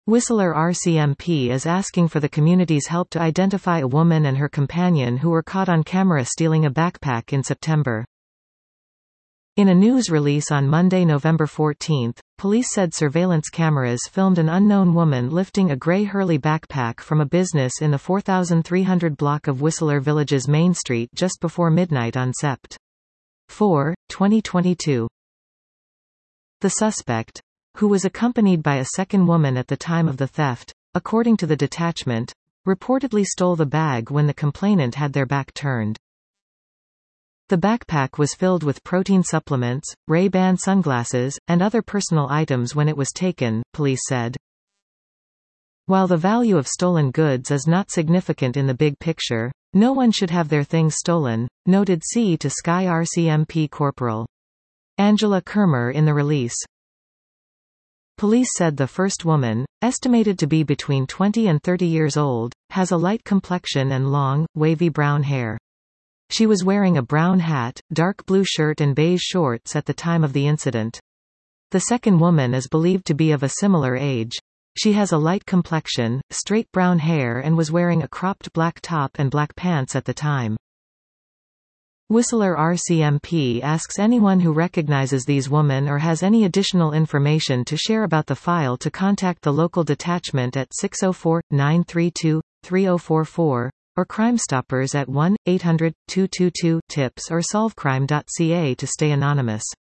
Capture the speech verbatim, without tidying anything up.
Whistler R C M P is asking for the community's help to identify a woman and her companion who were caught on camera stealing a backpack in September. In a news release on Monday, November fourteenth, police said surveillance cameras filmed an unknown woman lifting a gray Hurley backpack from a business in the four thousand three hundred block of Whistler Village's Main Street just before midnight on September fourth, twenty twenty-two. The suspect, who was accompanied by a second woman at the time of the theft, according to the detachment, reportedly stole the bag when the complainant had their back turned. The backpack was filled with protein supplements, Ray-Ban sunglasses, and other personal items when it was taken, police said. While the value of stolen goods is not significant in the big picture, no one should have their things stolen, noted C to Sky R C M P Corporal Angela Kermer in the release. Police said the first woman, estimated to be between twenty and thirty years old, has a light complexion and long, wavy brown hair. She was wearing a brown hat, dark blue shirt and beige shorts at the time of the incident. The second woman is believed to be of a similar age. She has a light complexion, straight brown hair and was wearing a cropped black top and black pants at the time. Whistler R C M P asks anyone who recognizes these women or has any additional information to share about the file to contact the local detachment at six oh four, nine three two, three oh four four, or Crime Stoppers at one eight hundred, two two two, TIPS or solvecrime dot C A to stay anonymous.